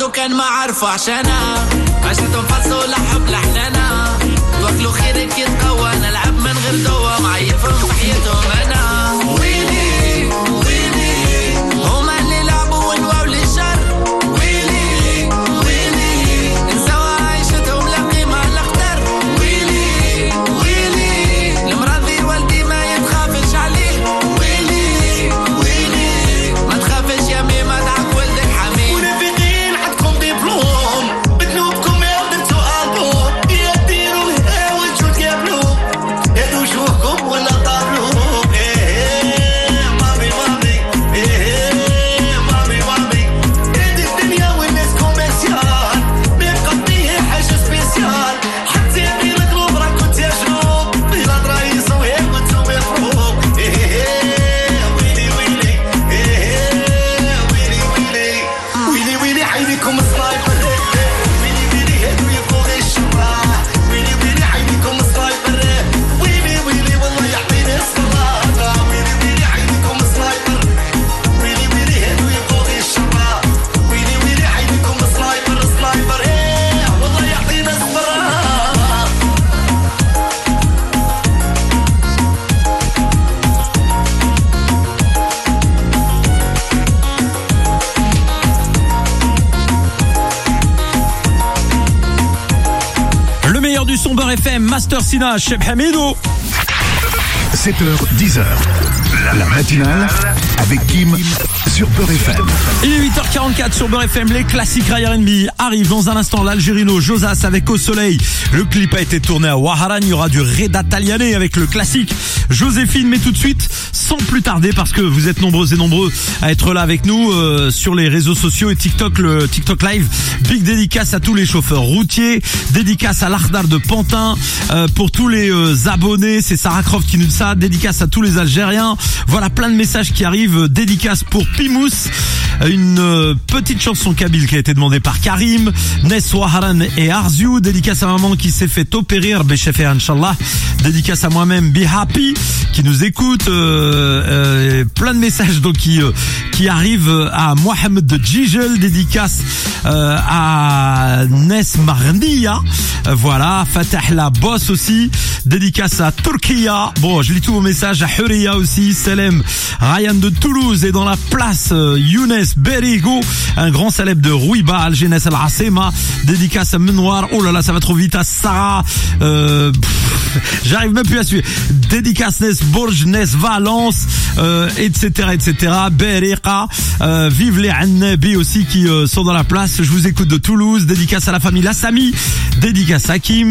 لو كان ما عرفوا عشانا عشتهم فصوا لحب لحنانا واكلوا خيرك يتقوى نلعب من غير دوا معيفهم بحياتهم انا ويلي ويلي هما اللي لعبوا ونواو للشر ويلي ويلي نسوا عيشتهم لقيمة لقدر ويلي ويلي المراضي والدي ما يتخافش عليه ويلي ويلي ما تخافش يا ميمة دعك ولدك حميد ونفقين عندكم دبلوم بذنوبكم يا درتو ألبوم يا ديروا الهاول شو تقابلوا يا وجوهكم ولا طاروا مامي مامي مامي مامي هذه الدنيا والناس كوميرسيال ما قضيه حاجة سبيسيال حتى غير القلوب راكو تجنوب بلاد رايس وهيك وانتو يخروب ويلي ويلي ويلي ويلي ويلي ويلي عينيكم سنايبر ويلي ويلي هادو يبغوا غير الشراع ويلي ويلي عينيكم سنايبر ويلي ويلي والله يعطيني الصلاة ويلي ويلي عينيكم سنايبر ويلي ويلي هادو يبغوا غير الشراع ويلي ويلي عينيكم سنايبر سنايبر والله يعطينا الصلاة Le meilleur du son Beurre FM, Master Sina, Cheb Hamidou. 7h, 10h. La matinale avec Kim sur Beurre FM. Il est 8h44 sur Beurre FM, les classiques Rai R&B arrivent dans un instant. L'Algérino Josas avec Au Soleil. Le clip a été tourné à Ouaharan. Il y aura du Reda Taliané avec le classique Joséphine. Mais tout de suite, sans plus tarder, parce que vous êtes nombreux et nombreux à être là avec nous sur les réseaux sociaux et TikTok, le TikTok Live. Big dédicace à tous les chauffeurs routiers. Dédicace à l'Akhdar de Pantin. Pour tous les abonnés, c'est Sarah Croft qui nous dit ça. Dédicace à tous les Algériens. Voilà plein de messages qui arrivent. Dédicace pour Pimous, une petite chanson kabyle qui a été demandée par Karim, Ness Ouaharan et Arziou. Dédicace à maman qui s'est fait opérer, Béchefé Inch'Allah. Dédicace à moi-même, Be Happy, qui nous écoute. Plein de messages donc qui arrivent à Mohamed de Jijel. Dédicace à Ness Marnia. Voilà, Fatah la boss aussi. Dédicace à Turquia. Bon, je lis tous vos messages. À Huria aussi. Salem Ryan de Toulouse est dans la place. Younes Berigo, un grand célèbre de Rouiba, Algenes Al Asema. Dédicace à Menoir. Oh là là, ça va trop vite. À Sarah. J'arrive même plus à suivre. Dédicace Nes Bourges, Nes Valence, etc., etc. Beriqa. Vive les Annabi aussi qui sont dans la place. Je vous écoute de Toulouse. Dédicace à la famille Lassami. Dédicace à Kim.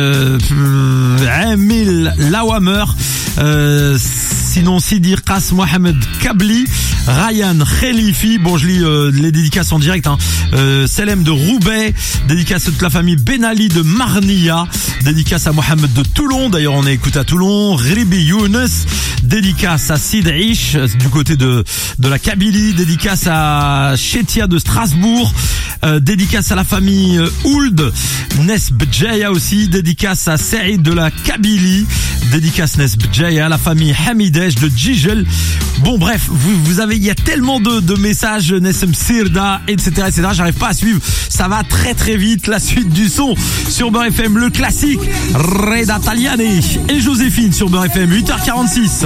Emile Lawamer. Sinon Sidi Qas Mohamed Kabli, Ryan Khalifi. Bon, je lis les dédicaces en direct. Selem de Roubaix. Dédicace à toute la famille Benali de Marnia. Dédicace à Mohamed de Toulon. D'ailleurs, on est écouté à Toulon. Ribi Younes. Dédicace à Sidrish du côté de la Kabylie. Dédicace à Chetia de Strasbourg. Dédicace à la famille Ould. Nes Bdjaya aussi. Dédicace à Saïd de la Kabylie. Dédicace Nes Bdjaya, la famille Hamidej de Jijel. Bon bref, vous avez, il y a tellement de messages, Nesem Sirda, etc., etc. J'arrive pas à suivre. Ça va très très vite. La suite du son sur Beurre FM, le classique Reda Taliané et Joséphine sur Beurre FM, 8h46.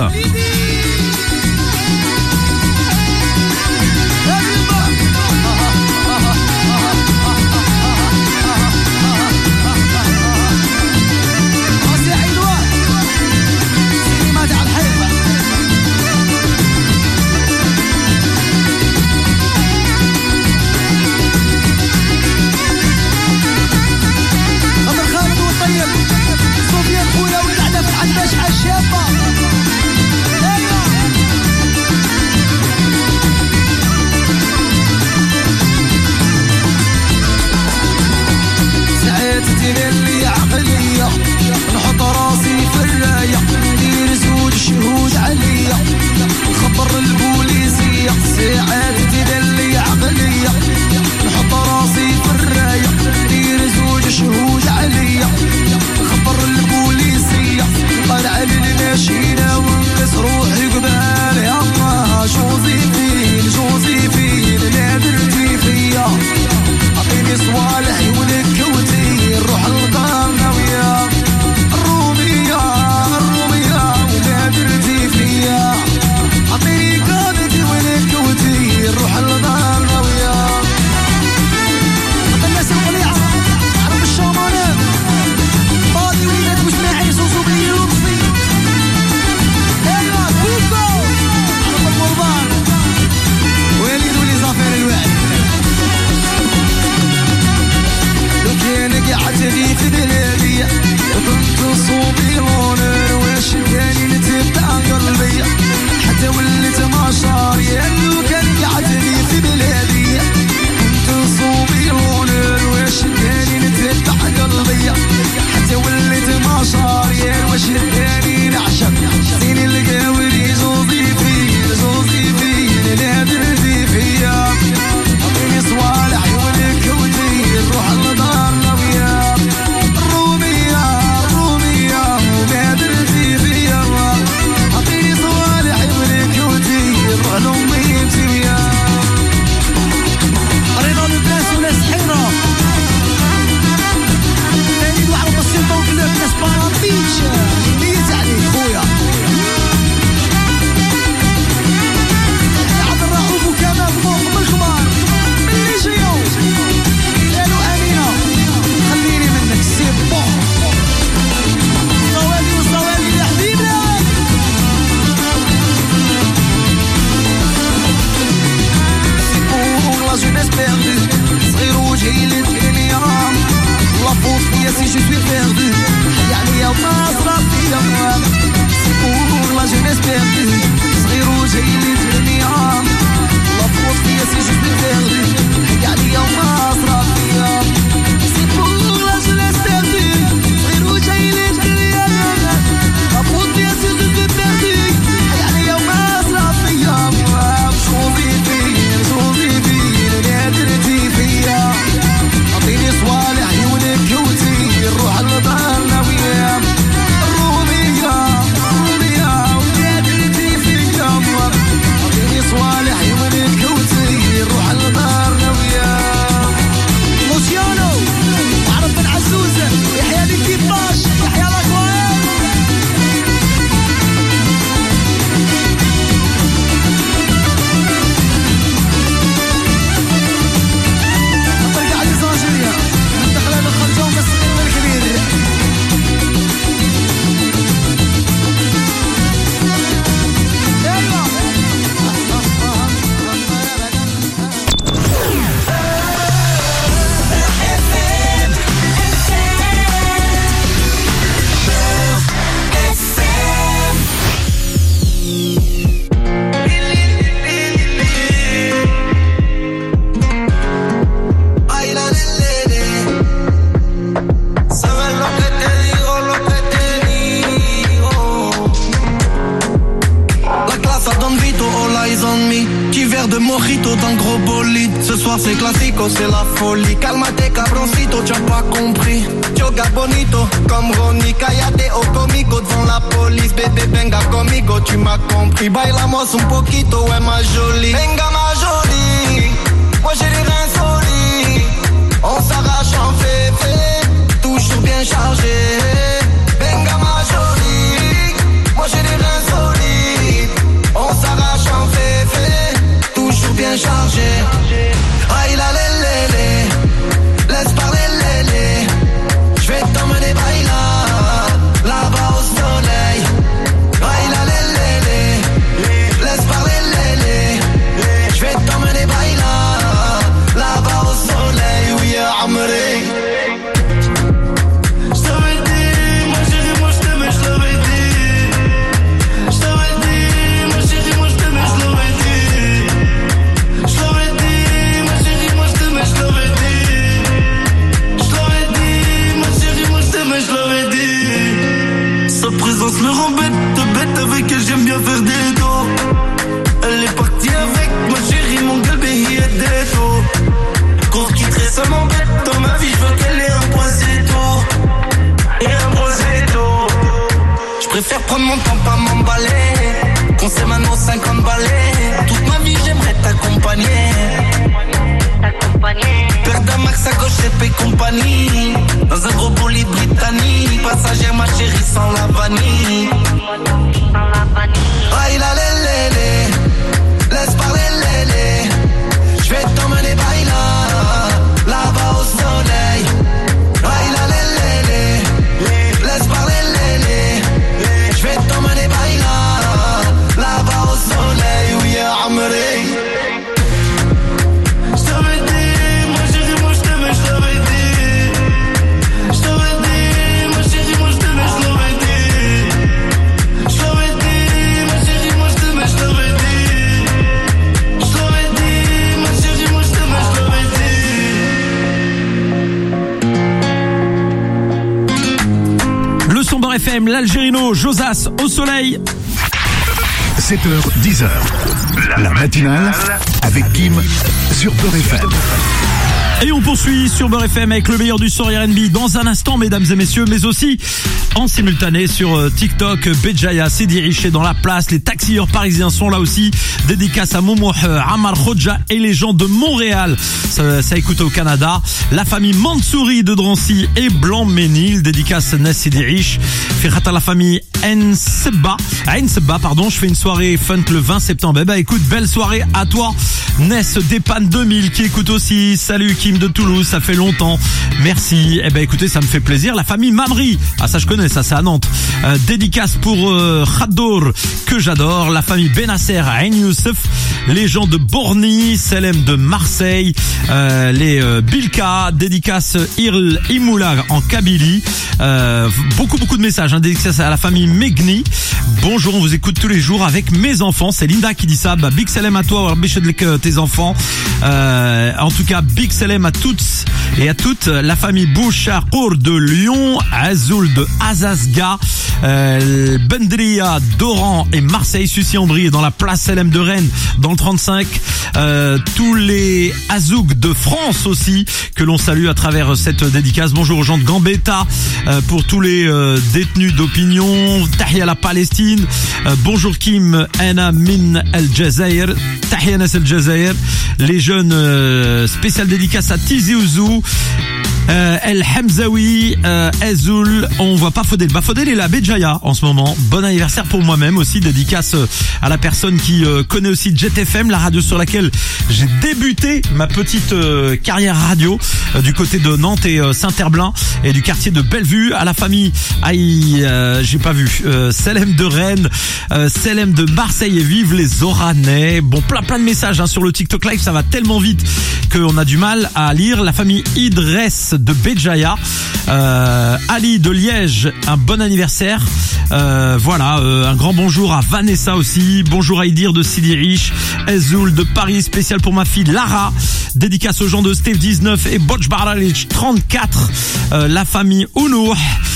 خويا ولعنا في العداش عالشابة. شداني نعشق سين القاوري زوزي فيه نادرتي فيا عطيني صوالح عيونك كوتي نروح لدارنا ويا الرومية ونادرتي فيا عطيني صوالح عيونك كوتي نروح لأميتي ويا رضا الناس وناس حيرة تاني واحد بسيطة وكلاب ناس بارابيتش ميز عليك خويا عبد الرؤوف وكمال فوق بالخبار اللي جيو قالوا أمينة خليني منك سي بون صوالي يا حبيبنا سي بون لا جونيس بيردو صغير وجهي للدنيا لا فوت فيا سي جو سوي بيردو حي عليا وناصرة فيا سي بور لا جونيس بيردو صغير وجهي للدنيا لا فوت فيا سي جو سوي بيردو حي عليا وناصرة فيا سي بور لا جونيس بيردو صغير وجهي للدنيا لا فوت فيا سي جو سوي بيردو حي عليا وناصرة فيا زوزي فيه نادرتي فيا عطيني صوالح عيونك كوتي نروح لدارنا ويا الرومية ونادرتي فيا عطيني صوالح عيونك كوتي نروح لدارنا ويا لوسيانو وعرب بن عزوزة يحيى الكيباش يحيى الاخوان نطرق على زانجيريا ندخل على الخرجون بس الكبير De mojito dans le gros bolide. Ce soir c'est classico, c'est la folie. Calmate cabroncito, tu as pas compris. Yoga bonito, comme Ronnie. Cállate o comico devant la police. Bébé venga conmigo, tu m'as compris. Bailamos un poquito, ouais ma jolie. Venga ma jolie, moi j'ai les reins solides. On s'arrache en féfé, toujours bien chargé. Venga ma jolie, moi j'ai les reins solides. On s'arrache en féfé, toujours bien chargé. Aïe la lélé, laisse parler lélé. J'vais t'emmener bailar, là-bas au soleil. Aïe la lélé, laisse parler lélé. J'vais t'emmener bailar, là-bas au soleil. Oui ya amré. J't'avais dit, ma chérie, moi j't'aimais, j't'avais dit. J't'avais dit, ma chérie, moi j't'aimais, j't'avais dit. J't'avais dit, ma chérie, moi j't'aimais, j't'avais dit. J't'avais dit, ma chérie, moi j't'aimais, j't'avais dit. Sa présence me rend bête, avec elle j'aime bien faire des dos. Elle est partie avec ma chérie, mon galbé y est des dos. Qu'on se quitterait, ça m'embête. Dans ma vie, j'veux qu'elle ait un poisito. Et un brosetto. J'préfère prendre mon temps, pas m'emballer. Qu'on sait maintenant 50 balais. Toute ma vie, j'aimerais t'accompagner. Père d'Amax à gauche, épée compagnie. Dans un gros bolide britannique. Passagère, ma chérie, sans la vanille. Aïe la lélé, laisse parler lélé. J'vais t'emmener bailar, là-bas au soleil. Aïe la lélé, laisse parler lélé. J'vais t'emmener bailar, là-bas au soleil. Oui ya amré. J't'avais dit, ma chérie, moi j't'aimais, j't'avais dit. J't'avais dit, ma chérie, moi j't'aimais, j't'avais dit. FM, l'Algérino, Josas au soleil. 7h, 10h. La matinale avec Kim sur Beurre FM. Et on poursuit sur Beurre FM avec le meilleur du son R&B dans un instant, mesdames et messieurs, mais aussi en simultané sur TikTok. Béjaïa, Sidi Rich est dans la place, les taxieurs parisiens sont là aussi. Dédicace à Moumouh, Amar Khodja et les gens de Montréal. Ça écoute au Canada. La famille Mansouri de Drancy et Blanc-Ménil. Dédicace Nes Sidi Rich. Firhat à la famille Enseba, pardon. Je fais une soirée funk le 20 septembre. Eh ben écoute, belle soirée à toi. Ness Dépan 2000 qui écoute aussi. Salut Kim de Toulouse, ça fait longtemps. Merci. Eh ben écoutez, ça me fait plaisir. La famille Mamri. Ah ça je connais, ça c'est à Nantes. Dédicace pour Khadour que j'adore. La famille Benasser à Ain Youssef. Les gens de Borny, Selem de Marseille, les Bilka, dédicace Irl Imoula en Kabylie. Beaucoup de messages. Dédicace à la famille Megni. Bonjour, on vous écoute tous les jours avec mes enfants. C'est Linda qui dit ça. Bah, big salam à toi, tes enfants. En tout cas, big salam à toutes et à toutes. La famille Bouchakour de Lyon, Azoul de Azazga, Bendria d'Oran et Marseille, Sucy-en-Brie est dans la place Selem de Rennes dans le 35. Tous les Azouk de France aussi que l'on salue à travers cette dédicace. Bonjour aux gens de Gambetta, pour tous les détenus d'opinion. Tahia la Palestine. Bonjour Kim, Anna Min El Jazair. Tahia Nas El Jazair. Les jeunes, spécial dédicace à Tizi Ouzou. El Hamzaoui, Ezoul, on voit pas Fodel. Bah Fodel est la Béjaïa en ce moment. Bon anniversaire pour moi-même aussi. Dédicace à la personne qui connaît aussi Jet FM, la radio sur laquelle j'ai débuté ma petite carrière radio du côté de Nantes et Saint-Herblain et du quartier de Bellevue. À la famille j'ai pas vu Selem de Rennes, Selem de Marseille et vive les Oranais. Bon, plein de messages sur le TikTok Live, ça va tellement vite qu'on a du mal à lire. La famille Idress de Béjaïa, Ali de Liège, un bon anniversaire. Un grand bonjour à Vanessa aussi. Bonjour à Idir de Sidi Rich, Ezoul de Paris, spécial pour ma fille Lara. Dédicace aux gens de Steve 19 et Botch Baralich 34. La famille Ounou.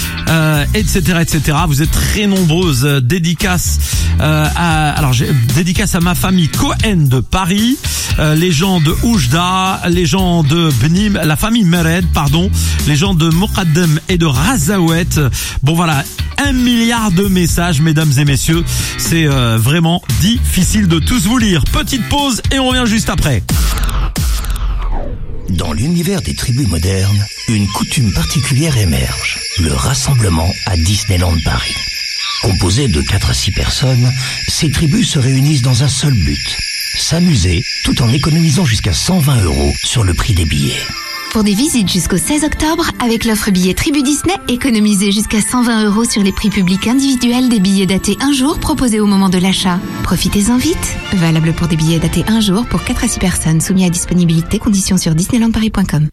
Etc. Vous êtes très nombreuses. Dédicace dédicace à ma famille Cohen de Paris, les gens de Oujda, les gens de Benim, la famille Mered, les gens de Mokaddem et de Razaouet. Bon voilà, 1 milliard de messages, mesdames et messieurs. C'est vraiment difficile de tous vous lire. Petite pause et on revient juste après. Dans l'univers des tribus modernes, une coutume particulière émerge, le rassemblement à Disneyland Paris. Composé de 4 à 6 personnes, ces tribus se réunissent dans un seul but, s'amuser tout en économisant jusqu'à 120 € sur le prix des billets. Pour des visites jusqu'au 16 octobre, avec l'offre billet Tribu Disney, économisez jusqu'à 120 € sur les prix publics individuels des billets datés un jour proposés au moment de l'achat. Profitez-en vite. Valable pour des billets datés un jour pour 4 à 6 personnes, soumis à disponibilité, conditions sur disneylandparis.com.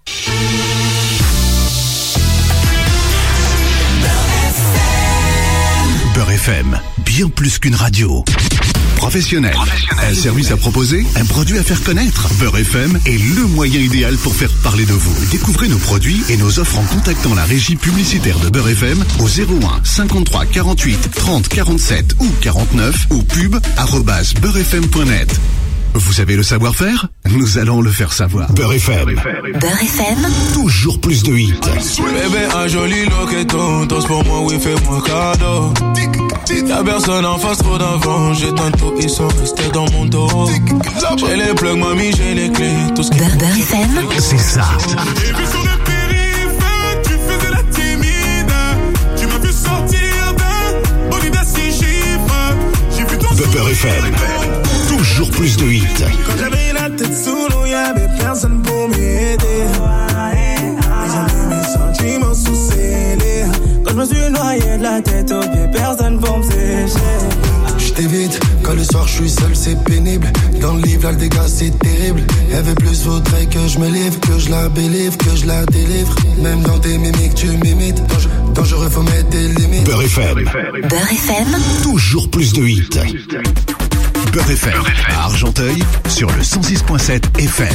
Beurre FM, bien plus qu'une radio. Professionnel. Un service à proposer, un produit à faire connaître. Beurre FM est le moyen idéal pour faire parler de vous. Découvrez nos produits et nos offres en contactant la régie publicitaire de Beurre FM au 01 53 48 30 47 ou 49 ou pub@beurrefm.net. Vous avez le savoir-faire? Nous allons le faire savoir. Beurre FM. Beurre FM. Toujours plus de hits. Bébé, un joli loqueton, danse pour moi, oui, fais-moi cadeau. Y'a personne en face, trop d'avant, j'ai tantôt, ils sont restés dans mon dos. J'ai les plugs, mamie, j'ai les clés, tout ce qui... Beurre FM. C'est ça. J'ai vu sur le périph', tu faisais la timide. Tu m'as vu sortir d'un bolide à 6 chiffres. J'ai vu ton Beurre FM. Toujours plus de hits. Quand j'avais la tête sous l'eau, y'avait personne pour m'aider. Ils ont mis mes sentiments sous scellés. Quand je me suis noyé de la tête aux pieds, personne pour me sécher. J't'évite, quand le soir je suis seul c'est pénible. Dans le livre là le dégât c'est terrible. Y'avait plus faudrait que je me livre, que je la bélivre, que je la délivre. Même dans tes mimiques tu m'imites. Dangereux faut mettre des limites. Beurre FM. Beurre FM. Toujours plus de hits. Beurre FM. À Argenteuil sur le 106.7 FM.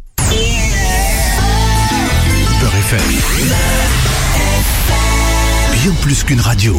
Beurre FM. bien plus qu'une radio.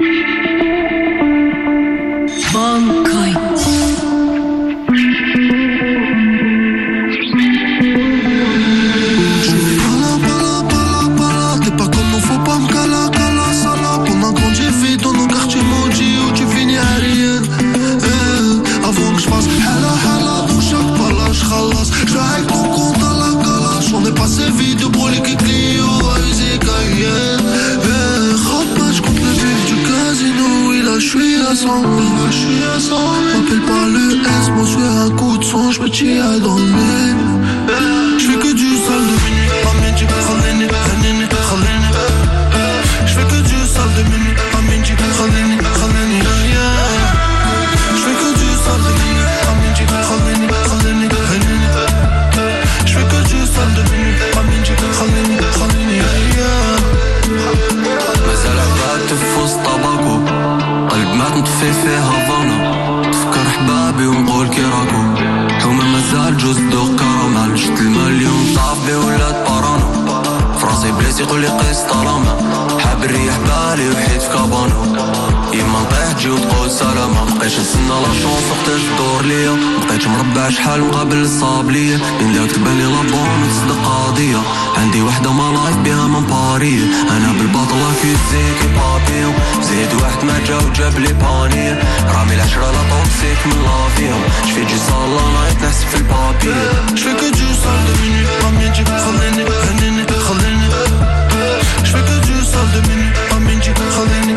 T'es pas comme nous, faut pas me cala, sala. Pendant qu'on j'ai fait dans nos quartiers maudits où tu finis à rien. Avant que je fasse hala, pour chaque palache, khalas. J'vais avec ton compte à la galache. On est passé vite de brûler qui Clio, Isaac, Cayenne. J'compte le bill du casino, et là j'suis à 100. M'appelle pas le S, moi j'suis un coup de son, j'me tire dans le nez. J'fais que du sale de minuit, Aminji, Khalini, Khalini. J'fais que du sale de minuit, Aminji, Khalini, yeah. J'fais que du sale de minuit, Aminji, Khalini, J'fais que du sale de minuit, Aminji, Khalini, yeah. مازال عباد تفوز طباكو قلب ما تنطفي فيها ظنا تفكر حبابي ونقول كي راكو حومة مازال جوز دوق كرامال شت المليون طاف بي ولاد بارانو فراسي بليس يقولي قيس طالما حاب الريح بالي وحيد في كابانو إما نطيح تجي وتقول سلامة مبقيتش نسنى لا شونس وقتاش تدور ليا مبقيتش مربع شحال مقابل الصاب ليا من داك تبانلي لابون وتصدق قضية عندي وحدة ما لايف بيها من بارية أنا بالباطلة كيزيكي بابيو زيد واحد ما جا وجاب لي بانية رامي العشرة لا توكسيك من لافيهم شفي جي صالة نايت نحسب في البابية J'fais que du sale de minuit, Aminji, Khalini. J'fais que du sale de minuit, Aminji, Khalini.